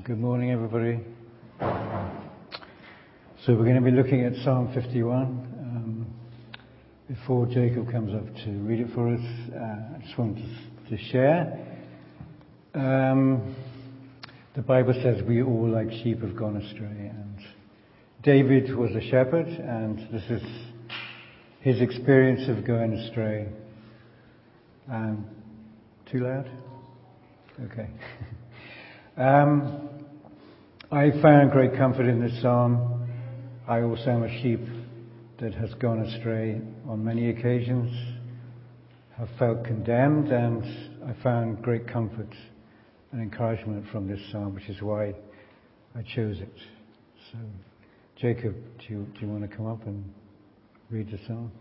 Good morning, everybody. So we're going to be looking at Psalm 51. Before Jacob comes up to read it for us, I just wanted to share. The Bible says we all like sheep have gone astray, and David was a shepherd, and this is his experience of going astray. Too loud? Okay. I found great comfort in this psalm. I also am a sheep that has gone astray on many occasions, have felt condemned, and I found great comfort and encouragement from this psalm, which is why I chose it. So, Jacob, do you want to come up and read the psalm?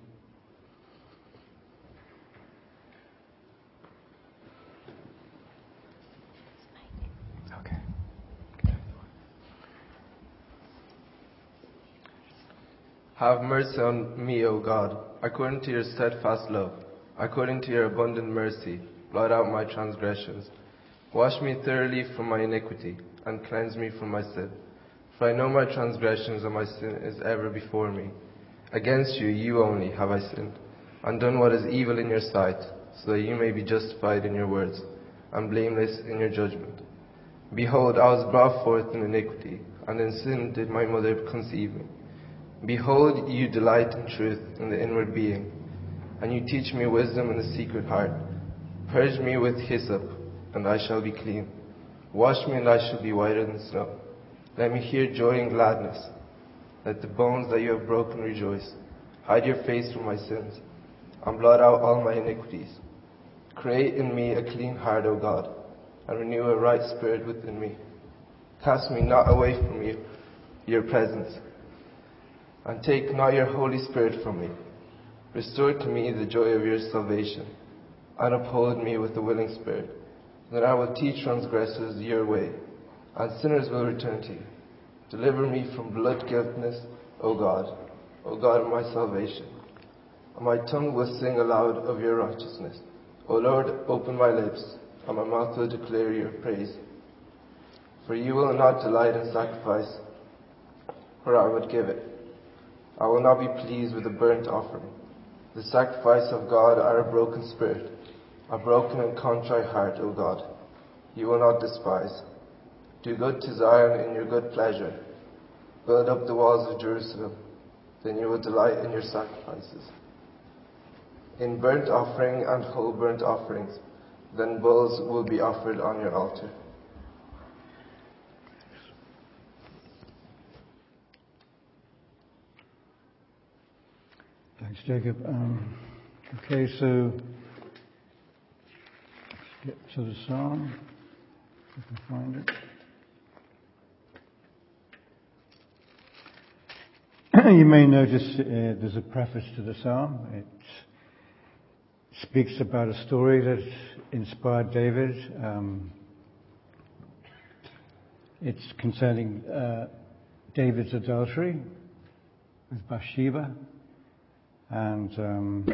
Have mercy on me, O God, according to your steadfast love, according to your abundant mercy, blot out my transgressions. Wash me thoroughly from my iniquity, and cleanse me from my sin. For I know my transgressions, and my sin is ever before me. Against you, you only, have I sinned, and done what is evil in your sight, so that you may be justified in your words, and blameless in your judgment. Behold, I was brought forth in iniquity, and in sin did my mother conceive me. Behold, you delight in truth in the inward being, and you teach me wisdom in the secret heart. Purge me with hyssop, and I shall be clean. Wash me, and I shall be whiter than snow. Let me hear joy and gladness. Let the bones that you have broken rejoice. Hide your face from my sins, and blot out all my iniquities. Create in me a clean heart, O God, and renew a right spirit within me. Cast me not away from your presence, and take not your Holy Spirit from me. Restore to me the joy of your salvation, and uphold me with a willing spirit. Then I will teach transgressors your way, and sinners will return to you. Deliver me from blood guiltiness, O God of my salvation. And my tongue will sing aloud of your righteousness. O Lord, open my lips, and my mouth will declare your praise. For you will not delight in sacrifice, or I would give it. I will not be pleased with a burnt offering. The sacrifice of God are a broken spirit, a broken and contrite heart, O God. You will not despise. Do good to Zion in your good pleasure. Build up the walls of Jerusalem. Then you will delight in your sacrifices. In burnt offering and whole burnt offerings, then bulls will be offered on your altar. Thanks, Jacob. Okay, so let's get to the psalm, if I can find it. You may notice there's a preface to the psalm. It speaks about a story that inspired David. It's concerning David's adultery with Bathsheba. And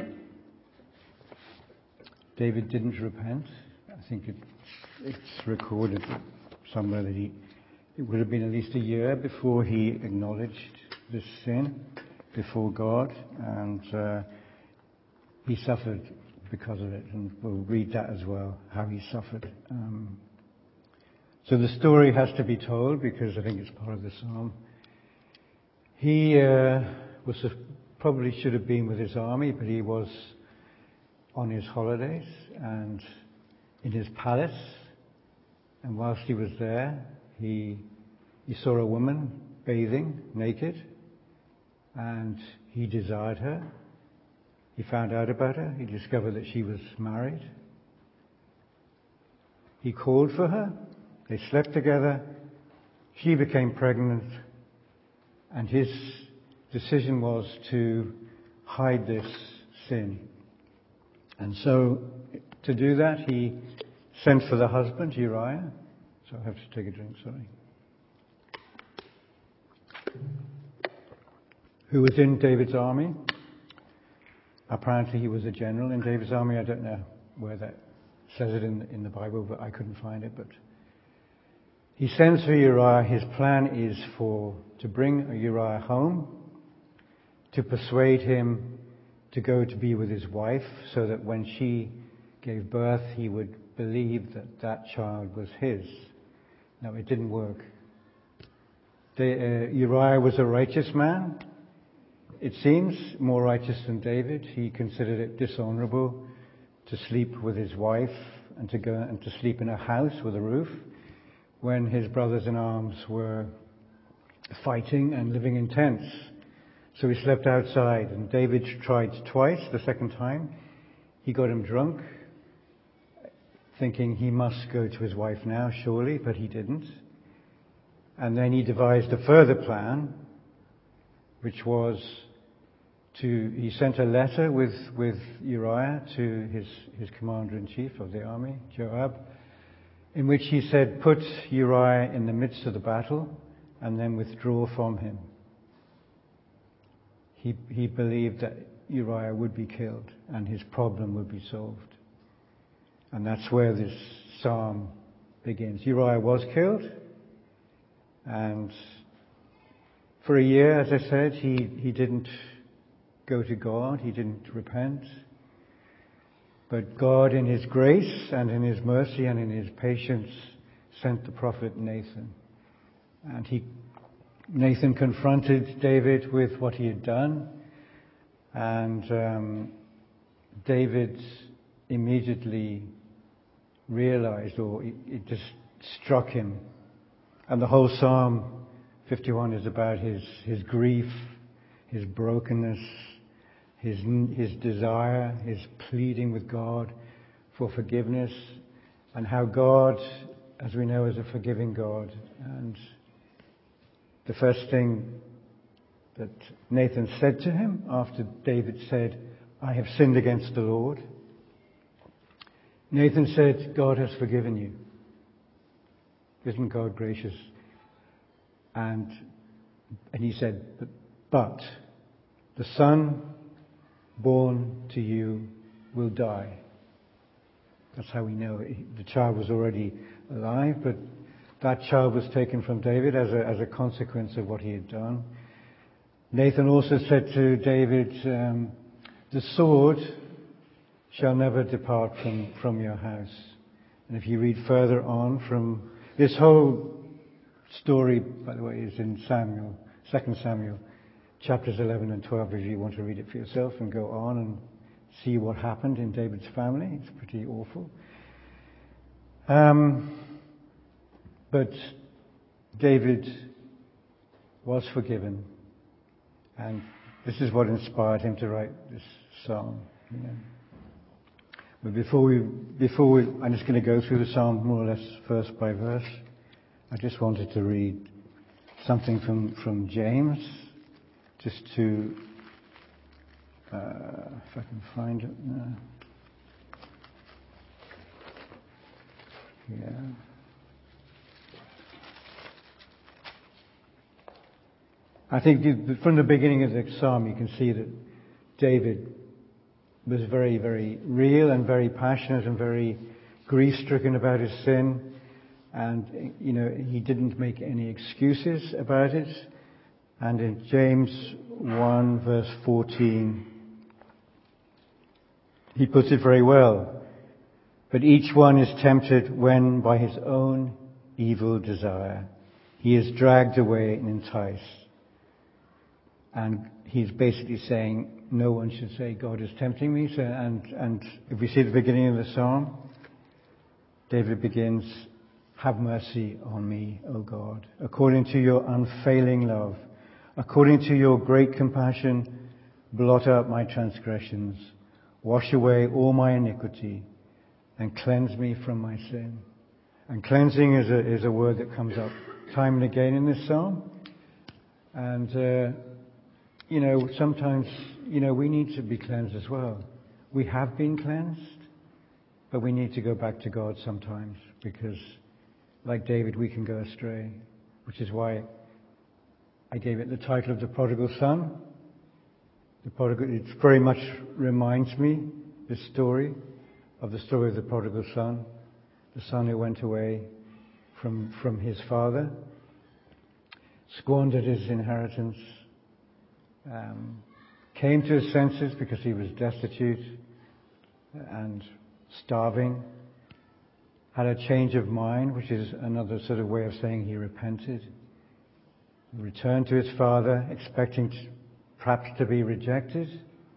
David didn't repent. I think it's recorded somewhere that it would have been at least a year before he acknowledged this sin before God, and he suffered because of it. And we'll read that as well, how he suffered. So the story has to be told because I think it's part of the psalm. He probably should have been with his army, but he was on his holidays and in his palace. And whilst he was there, he saw a woman bathing naked, and he desired her. He found out about her. He discovered that she was married. He called for her. They slept together. She became pregnant, and his decision was to hide this sin. And so, to do that, he sent for the husband, Uriah. So I have to take a drink, sorry. Who was in David's army. Apparently he was a general in David's army. I don't know where that says it in the Bible, but I couldn't find it. But He sends for Uriah. His plan is to bring Uriah home, to persuade him to go to be with his wife, so that when she gave birth, he would believe that that child was his. Now, it didn't work. Uriah was a righteous man. It seems more righteous than David. He considered it dishonorable to sleep with his wife and to go and to sleep in a house with a roof when his brothers in arms were fighting and living in tents. So he slept outside, and David tried twice. The second time, he got him drunk, thinking he must go to his wife now, surely, but he didn't. And then he devised a further plan, which was he sent a letter with Uriah to his commander-in-chief of the army, Joab, in which he said, put Uriah in the midst of the battle and then withdraw from him. He believed that Uriah would be killed and his problem would be solved. And that's where this psalm begins. Uriah was killed, and for a year, as I said, he didn't go to God, he didn't repent. But God, in his grace and in his mercy and in his patience, sent the prophet Nathan. And Nathan confronted David with what he had done, and David immediately realized, or it just struck him. And the whole Psalm 51 is about his grief, his brokenness, his desire, his pleading with God for forgiveness, and how God, as we know, is a forgiving God. And the first thing that Nathan said to him after David said, I have sinned against the Lord, Nathan said, God has forgiven you. Isn't God gracious? And he said, but the son born to you will die. That's how we know it. The child was already alive, but that child was taken from David as a consequence of what he had done. Nathan also said to David, the sword shall never depart from your house. And if you read further on from this whole story, by the way, is in 2 Samuel, chapters 11 and 12, if you want to read it for yourself and go on and see what happened in David's family. It's pretty awful. But David was forgiven, and this is what inspired him to write this psalm. You know. But before we, I'm just going to go through the psalm more or less verse by verse. I just wanted to read something from James, just to, if I can find it. Yeah. I think from the beginning of the psalm you can see that David was very, very real and very passionate and very grief-stricken about his sin. And, you know, he didn't make any excuses about it. And in James 1 verse 14, he puts it very well. But each one is tempted when by his own evil desire he is dragged away and enticed. And he's basically saying no one should say God is tempting me. So, and if we see the beginning of the psalm, David begins, have mercy on me, O God, according to your unfailing love, according to your great compassion, blot out my transgressions, wash away all my iniquity, and cleanse me from my sin. And cleansing is a word that comes up time and again in this psalm. And you know, sometimes, you know, we need to be cleansed as well. We have been cleansed, but we need to go back to God sometimes, because like David, we can go astray, which is why I gave it the title of the prodigal son. It very much reminds me, the story of the prodigal son, the son who went away from his father, squandered his inheritance, came to his senses because he was destitute and starving, had a change of mind, which is another sort of way of saying he repented. He returned to his father, expecting perhaps to be rejected.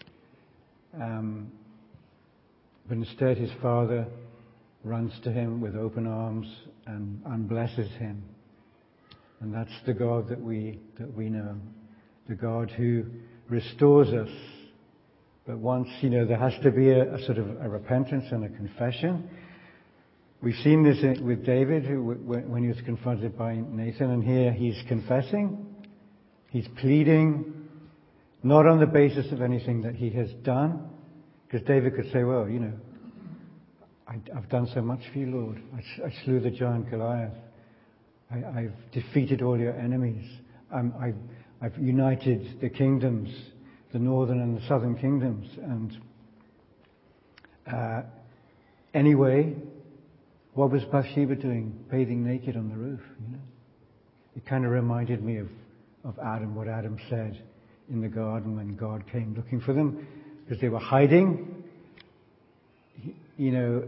But instead his father runs to him with open arms and blesses him. And that's the God that we know. The God who restores us. But once, there has to be a sort of a repentance and a confession. We've seen this with David, when he was confronted by Nathan, and here he's confessing. He's pleading, not on the basis of anything that he has done, because David could say, well, I've done so much for you, Lord. I slew the giant Goliath. I've defeated all your enemies. I've united the kingdoms, the northern and the southern kingdoms. And anyway, what was Bathsheba doing, bathing naked on the roof? It kind of reminded me of Adam, what Adam said in the garden when God came looking for them, because they were hiding. I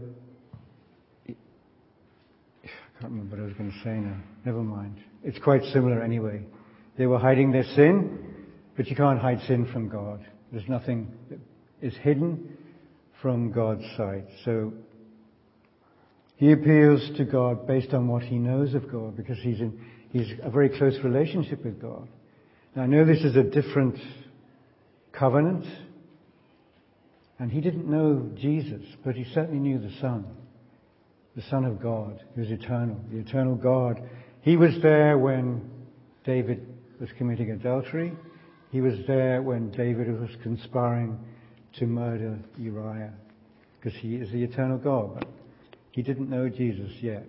can't remember what I was going to say now. Never mind. It's quite similar anyway. They were hiding their sin, but you can't hide sin from God. There's nothing that is hidden from God's sight. So he appeals to God based on what he knows of God, because he's a very close relationship with God. Now I know this is a different covenant, and he didn't know Jesus, but he certainly knew the Son of God, who's eternal, the eternal God. He was there when David was committing adultery. He was there when David was conspiring to murder Uriah, because he is the eternal God. But he didn't know Jesus yet.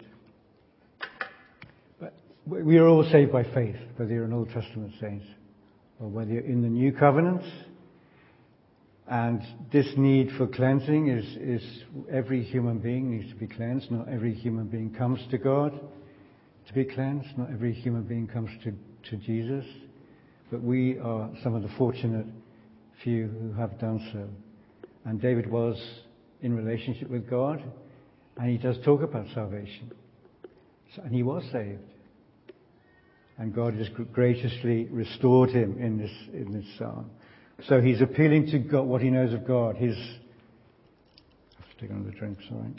But we are all saved by faith, whether you're an Old Testament saint or whether you're in the New Covenant. And this need for cleansing is every human being needs to be cleansed. Not every human being comes to God to be cleansed. Not every human being comes to Jesus. But we are some of the fortunate few who have done so. And David was in relationship with God, and he does talk about salvation. And he was saved. And God has graciously restored him in this psalm. So he's appealing to God, what he knows of God. I have to take another drink, sorry.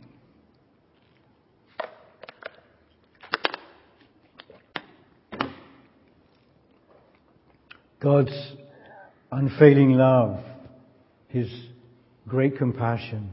God's unfailing love, his great compassion.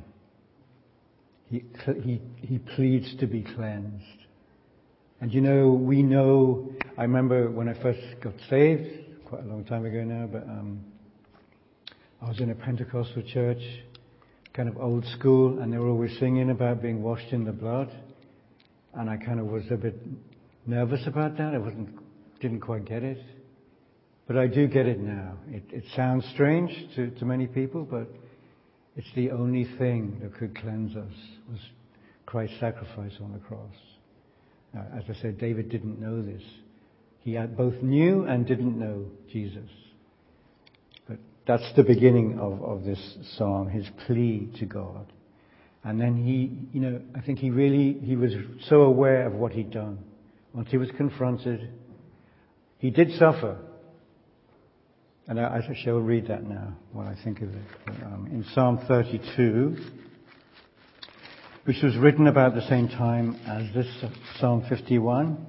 He pleads to be cleansed. And we know, I remember when I first got saved, quite a long time ago now, but I was in a Pentecostal church, kind of old school, and they were always singing about being washed in the blood. And I kind of was a bit nervous about that. I didn't quite get it. But I do get it now. It sounds strange to many people, but it's the only thing that could cleanse us, was Christ's sacrifice on the cross. Now, as I said, David didn't know this. He both knew and didn't know Jesus. That's the beginning of this psalm, his plea to God. And then I think he was so aware of what he'd done. Once he was confronted, he did suffer. And I shall read that now, what I think of it. In Psalm 32, which was written about the same time as this Psalm 51,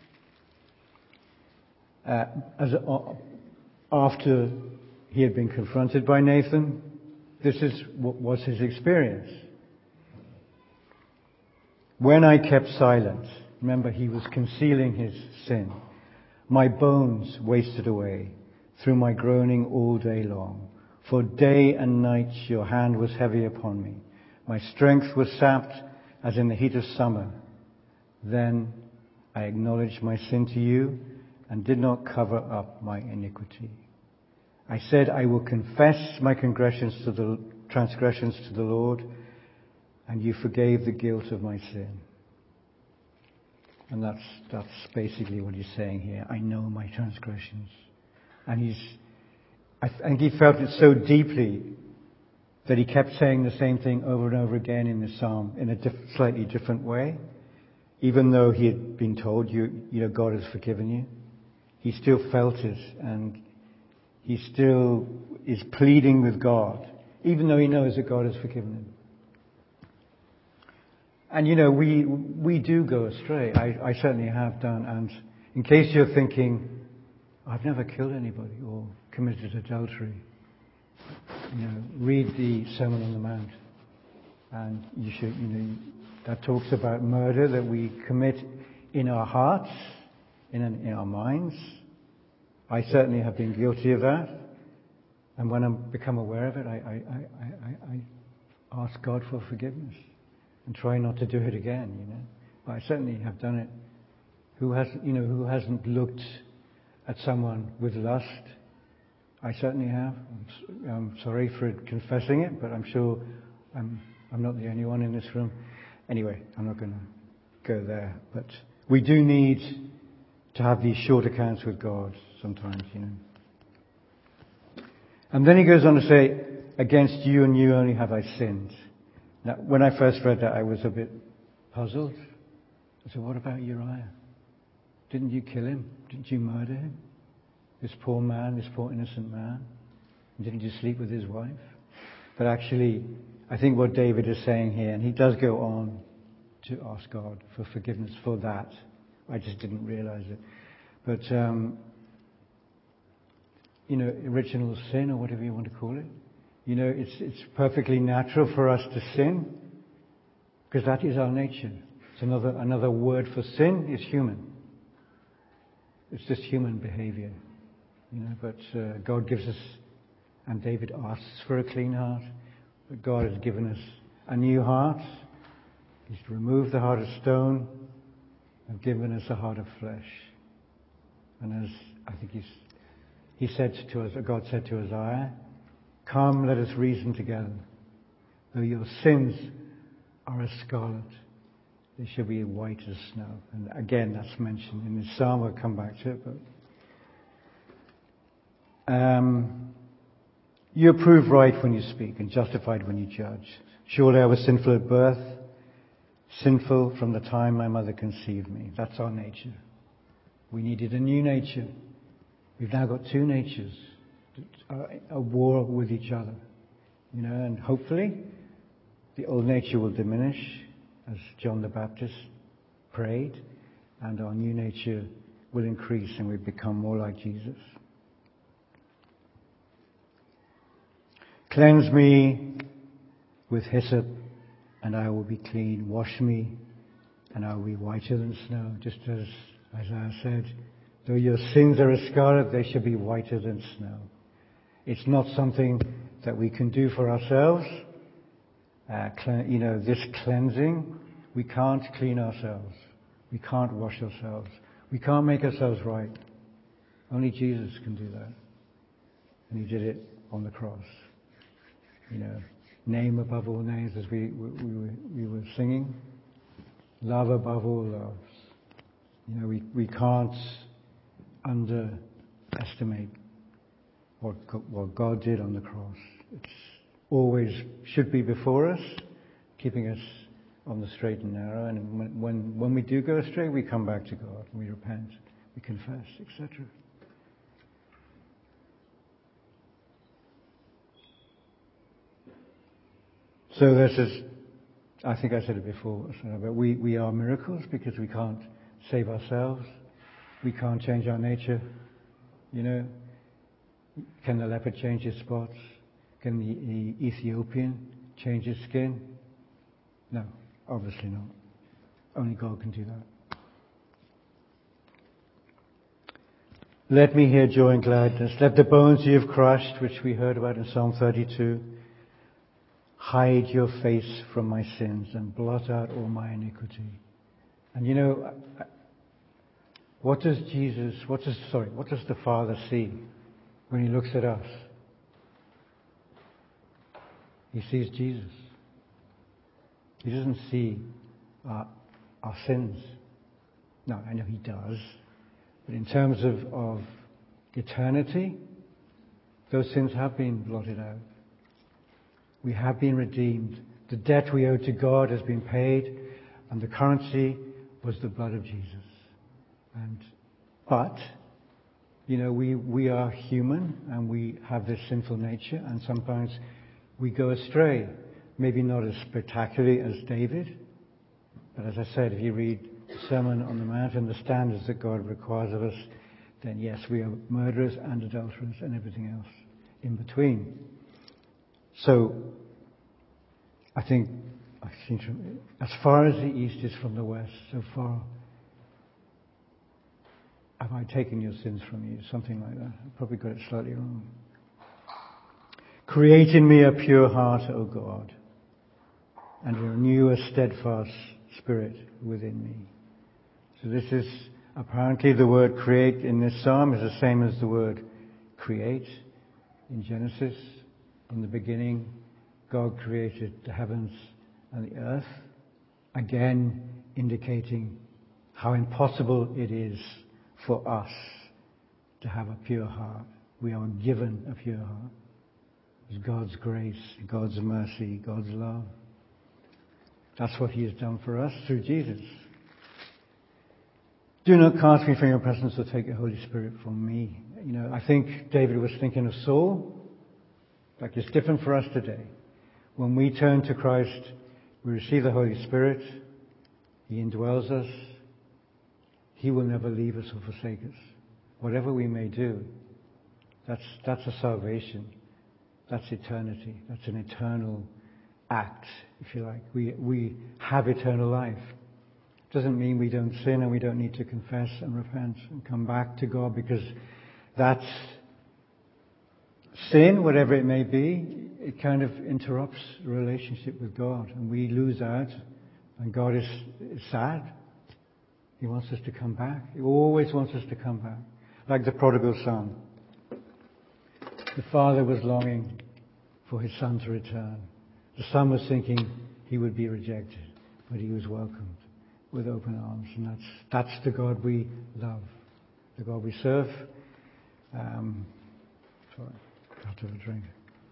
after he had been confronted by Nathan, this is what was his experience. When I kept silent, remember he was concealing his sin, my bones wasted away through my groaning all day long. For day and night your hand was heavy upon me. My strength was sapped as in the heat of summer. Then I acknowledged my sin to you and did not cover up my iniquity. I said, I will confess my transgressions to the Lord, and you forgave the guilt of my sin. And that's basically what he's saying here. I know my transgressions. And I think he felt it so deeply that he kept saying the same thing over and over again in the psalm in a slightly different way. Even though he had been told, God has forgiven you, he still felt it, and he still is pleading with God, even though he knows that God has forgiven him. And we do go astray. I certainly have done. And in case you're thinking, I've never killed anybody or committed adultery, read the Sermon on the Mount. And you should, that talks about murder that we commit in our hearts, in our minds. I certainly have been guilty of that. And when I become aware of it, I ask God for forgiveness and try not to do it again, But I certainly have done it. Who hasn't looked at someone with lust? I certainly have. I'm sorry for confessing it, but I'm sure I'm not the only one in this room. Anyway, I'm not going to go there. But we do need to have these short accounts with God sometimes, And then he goes on to say, against you and you only have I sinned. Now, when I first read that, I was a bit puzzled. I said, what about Uriah? Didn't you kill him? Didn't you murder him? This poor man, this poor innocent man. Didn't you sleep with his wife? But actually, I think what David is saying here, and he does go on to ask God for forgiveness for that. I just didn't realize it. But, original sin, or whatever you want to call it. It's perfectly natural for us to sin, because that is our nature. It's another word for sin is human. It's just human behavior. But God gives us, and David asks for a clean heart, but God has given us a new heart. He's removed the heart of stone and given us a heart of flesh. And as I think he said to us, God said to Isaiah, come, let us reason together. Though your sins are as scarlet, they shall be white as snow. And again, that's mentioned in the psalm. I'll come back to it. But you approve right when you speak and justified when you judge. Surely I was sinful at birth, sinful from the time my mother conceived me. That's our nature. We needed a new nature. We've now got two natures, a war with each other. And hopefully the old nature will diminish, as John the Baptist prayed, and our new nature will increase and we become more like Jesus. Cleanse me with hyssop, and I will be clean. Wash me, and I will be whiter than snow. Just as Isaiah said, though your sins are as scarlet, they shall be whiter than snow. It's not something that we can do for ourselves. This cleansing, we can't clean ourselves. We can't wash ourselves. We can't make ourselves right. Only Jesus can do that. And he did it on the cross. Name above all names, as we were singing. Love above all loves. We can't underestimate what God did on the cross. It's always should be before us, keeping us on the straight and narrow. And when we do go astray, we come back to God. We repent, we confess, etc. So this is, I think I said it before, but we are miracles because we can't save ourselves. We can't change our nature. Can the leopard change his spots? Can the Ethiopian change his skin? No, obviously not. Only God can do that. Let me hear joy and gladness. Let the bones you have crushed, which we heard about in Psalm 32, hide your face from my sins and blot out all my iniquity. And what does the Father see when he looks at us? He sees Jesus. He doesn't see our sins. No, I know he does. But in terms of eternity, those sins have been blotted out. We have been redeemed. The debt we owe to God has been paid, and the currency was the blood of Jesus. But we are human, and we have this sinful nature, and sometimes we go astray. Maybe not as spectacularly as David, but as I said, if you read the Sermon on the Mount and the standards that God requires of us, then yes, we are murderers and adulterers and everything else in between. So, I think as far as the east is from the west, so far have I taken your sins from you, something like that. I probably got it slightly wrong. Create in me a pure heart, O God, and renew a steadfast spirit within me. So this is apparently the word create in this psalm is the same as the word create in Genesis. In the beginning, God created the heavens and the earth, again indicating how impossible it is for us to have a pure heart. We are given a pure heart. It's God's grace, God's mercy, God's love. That's what He has done for us through Jesus. Do not cast me from your presence or take your Holy Spirit from me. I think David was thinking of Saul. Like it's different for us today. When we turn to Christ, we receive the Holy Spirit. He indwells us. He will never leave us or forsake us. Whatever we may do, that's a salvation. That's eternity. That's an eternal act, if you like. We have eternal life. Doesn't mean we don't sin and we don't need to confess and repent and come back to God, because that's sin, whatever it may be. It kind of interrupts the relationship with God, and we lose out, and God is sad. He wants us to come back. He always wants us to come back. Like the prodigal son. The father was longing for his son to return. The son was thinking he would be rejected, but he was welcomed with open arms. And that's the God we love, the God we serve. Sorry, I have to have a drink.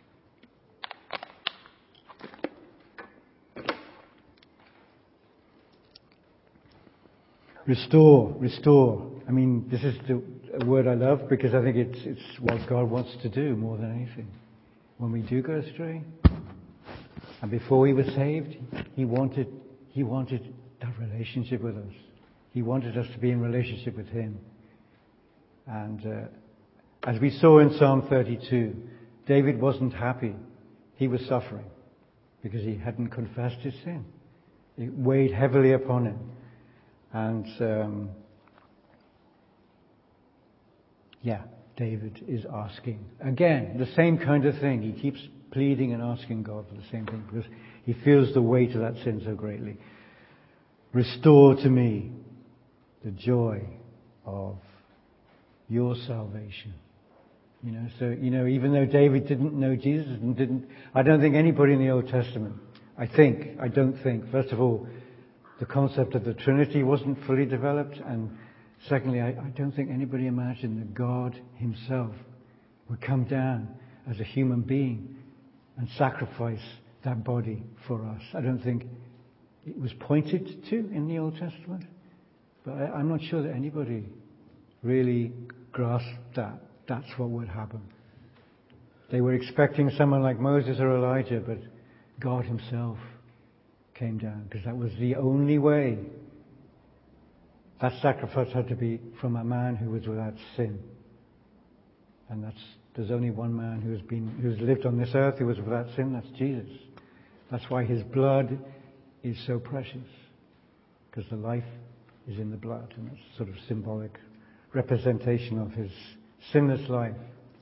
Restore. I mean, this is a word I love because I think it's what God wants to do more than anything. When we do go astray, and before He was saved, He wanted that relationship with us. He wanted us to be in relationship with Him. And as we saw in Psalm 32, David wasn't happy. He was suffering because he hadn't confessed his sin. It weighed heavily upon him. And David is asking again the same kind of thing. He keeps pleading and asking God for the same thing because he feels the weight of that sin so greatly. Restore to me the joy of your salvation. Even though David didn't know Jesus and I don't think anybody in the Old Testament, first of all, the concept of the Trinity wasn't fully developed, and secondly, I don't think anybody imagined that God Himself would come down as a human being and sacrifice that body for us. I don't think it was pointed to in the Old Testament, but I'm not sure that anybody really grasped that. That's what would happen. They were expecting someone like Moses or Elijah, but God Himself came down, because that was the only way. That sacrifice had to be from a man who was without sin. And there's only one man who's lived on this earth who was without sin, that's Jesus. That's why His blood is so precious, because the life is in the blood, and it's sort of symbolic representation of His sinless life.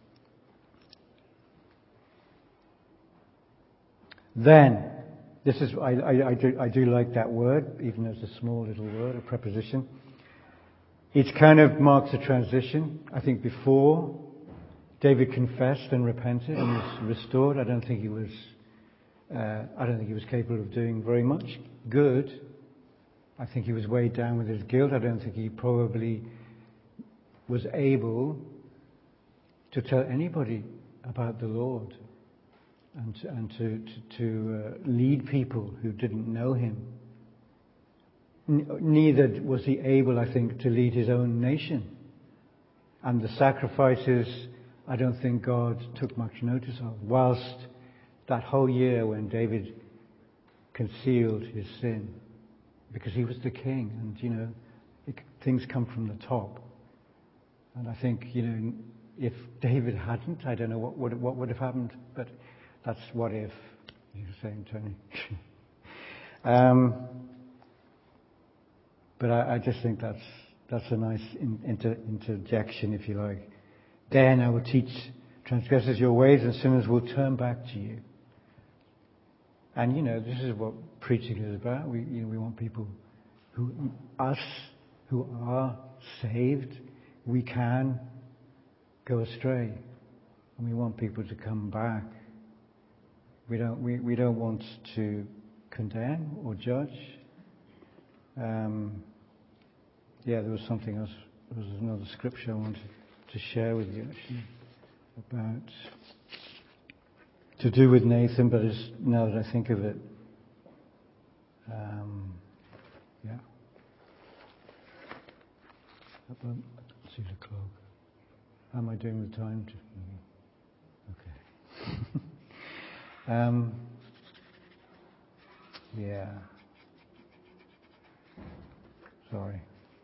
Then, this is I do like that word, even though it's a small little word, a preposition. It kind of marks a transition. I think before David confessed and repented and was restored, I don't think he was capable of doing very much good. I think he was weighed down with his guilt. I don't think he probably was able to tell anybody about the Lord and to lead people who didn't know him. Neither was he able, I think, to lead his own nation. And the sacrifices, I don't think God took much notice of. Whilst that whole year when David concealed his sin, because he was the king, and things come from the top. And I think if David hadn't, I don't know what would have happened. But that's what if you're saying, Tony. But I just think that's a nice interjection, if you like. Then I will teach transgressors your ways, and sinners will turn back to you. And this is what preaching is about. We want people who are saved. We can go astray, and we want people to come back. We don't want to condemn or judge. There was something else. There was another scripture I wanted to share with you, actually, about to do with Nathan, but now that I think of it, Let's see the clock. How am I doing with time? Okay. Sorry.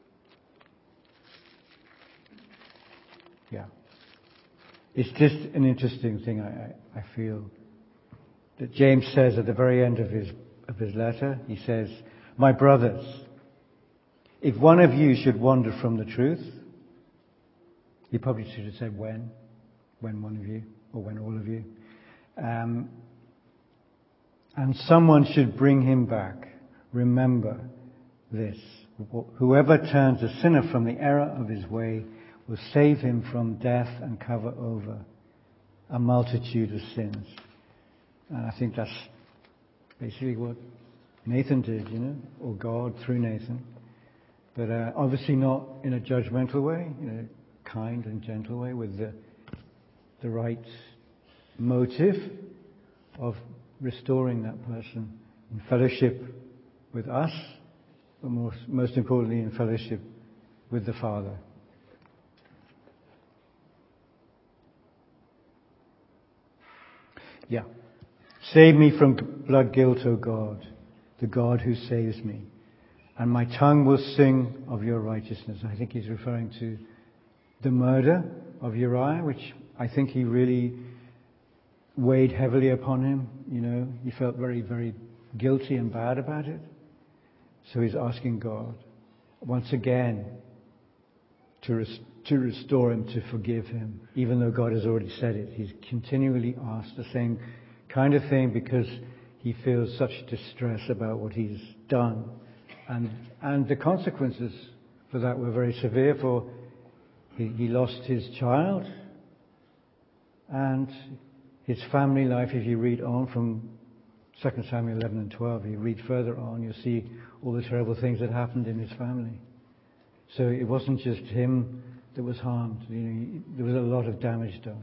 It's just an interesting thing, I feel, that James says at the very end of his letter. He says, "My brothers, if one of you should wander from the truth," he probably should have said when one of you, or when all of you, and someone should bring him back, remember this: whoever turns a sinner from the error of his way will save him from death and cover over a multitude of sins. And I think that's basically what Nathan did, or God through Nathan. But obviously not in a judgmental way, kind and gentle way, with the right motive of restoring that person in fellowship with us, but most importantly in fellowship with the Father. Save me from blood guilt, O God, the God who saves me, and my tongue will sing of your righteousness. I think he's referring to the murder of Uriah, which I think he really weighed heavily upon him. He felt very, very guilty and bad about it. So he's asking God once again to restore him, to forgive him, even though God has already said it. He's continually asked the same kind of thing because he feels such distress about what he's done. And the consequences for that were very severe, for he lost his child and his family life. If you read on from 2 Samuel 11 and 12, you read further on, you'll see all the terrible things that happened in his family. So it wasn't just him that was harmed. There was a lot of damage done.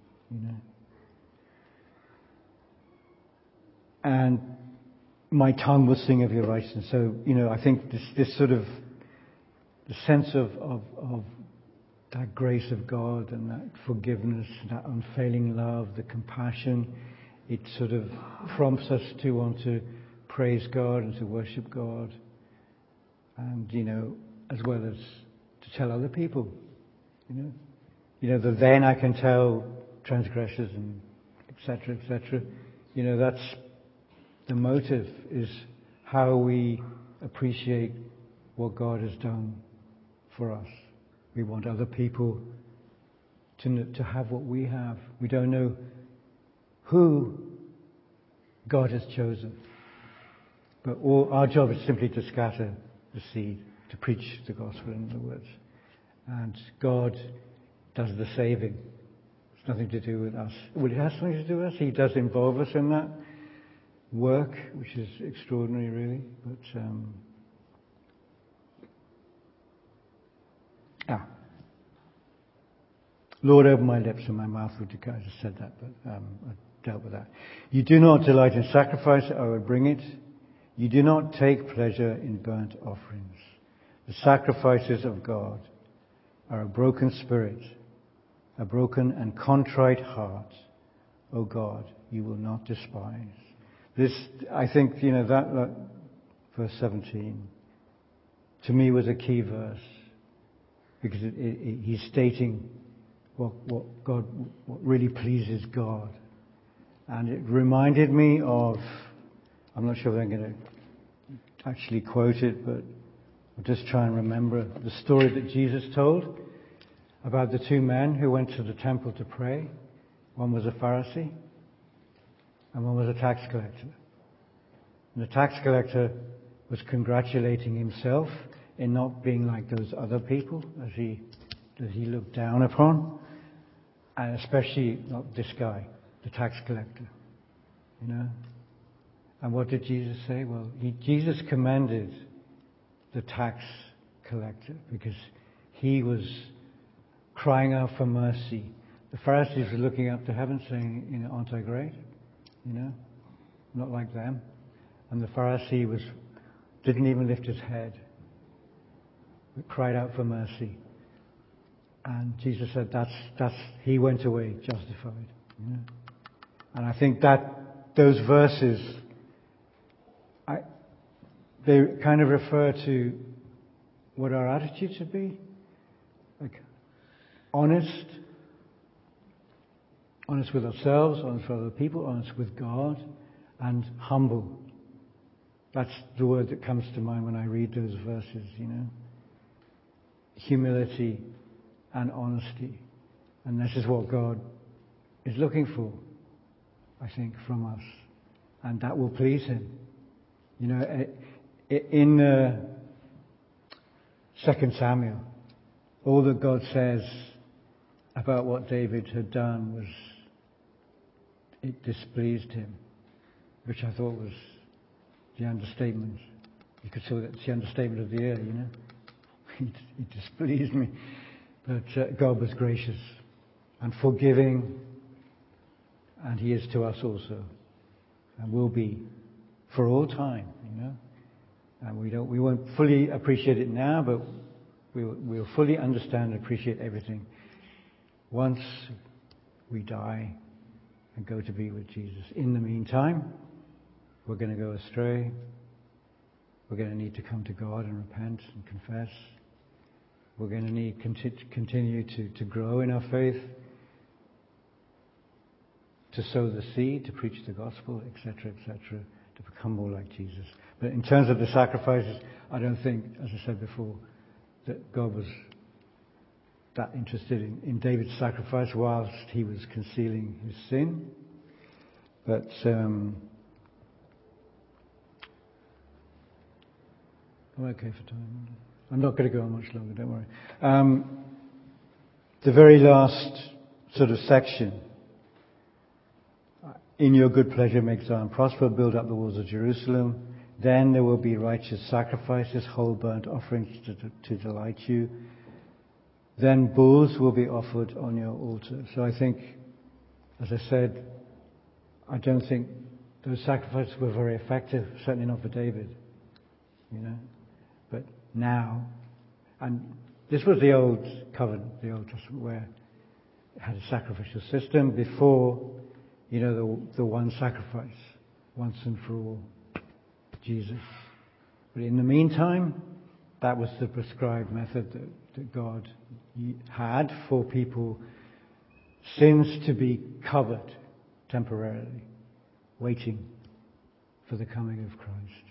And my tongue will sing of your righteousness. So, I think this sort of the sense of that grace of God and that forgiveness, that unfailing love, the compassion, it sort of prompts us to want to praise God and to worship God. And, as well as to tell other people, that then I can tell transgressors and etc., etc. That's the motive, is how we appreciate what God has done for us. We want other people to have what we have. We don't know who God has chosen, but our job is simply to scatter the seed, to preach the gospel, in other words. And God does the saving. It's nothing to do with us. Well, it has something to do with us. He does involve us in that work, which is extraordinary, really. But Lord, open my lips and my mouth will declare. I just said that, but I dealt with that. You do not delight in sacrifice, I would bring it. You do not take pleasure in burnt offerings. The sacrifices of God are a broken spirit, a broken and contrite heart. O God, you will not despise. This, I think, that verse 17, to me was a key verse, because he's stating what really pleases God. And it reminded me of, I'm not sure if I'm going to actually quote it, but I'll just try and remember the story that Jesus told about the two men who went to the temple to pray. One was a Pharisee and one was a tax collector. And the tax collector was congratulating himself in not being like those other people that he looked down upon. And especially not this guy, the tax collector. And what did Jesus say? Well, Jesus commended the tax collector because he was crying out for mercy. The Pharisees were looking up to heaven saying, aren't I great? Not like them. And the Pharisee didn't even lift his head, but cried out for mercy. And Jesus said he went away justified. And I think that those verses, they kind of refer to what our attitude should be. Like honest with ourselves, honest with other people, honest with God, and humble. That's the word that comes to mind when I read those verses, Humility and honesty. And this is what God is looking for, I think, from us. And that will please Him. In 2 Samuel, all that God says about what David had done was it displeased Him, which I thought was the understatement. You could say that's the understatement of the year, It displeased me. But God was gracious and forgiving, and He is to us also, and will be for all time, And we won't fully appreciate it now, but we'll fully understand and appreciate everything once we die and go to be with Jesus. In the meantime, we're going to go astray. We're going to need to come to God and repent and confess. We're going to need to continue to grow in our faith, to sow the seed, to preach the gospel, etc., to become more like Jesus. But in terms of the sacrifices, I don't think, as I said before, that God was that interested in David's sacrifice whilst he was concealing his sin. But I'm okay for time. I'm not going to go on much longer, don't worry. The very last sort of section. In your good pleasure make Zion prosper, build up the walls of Jerusalem. Then there will be righteous sacrifices, whole burnt offerings to delight you. Then bulls will be offered on your altar. So I think, as I said, I don't think those sacrifices were very effective, certainly not for David. But now, and this was the Old Covenant, the Old Testament, where it had a sacrificial system before, the one sacrifice, once and for all, Jesus. But in the meantime, that was the prescribed method that God had for people, sins to be covered temporarily, waiting for the coming of Christ.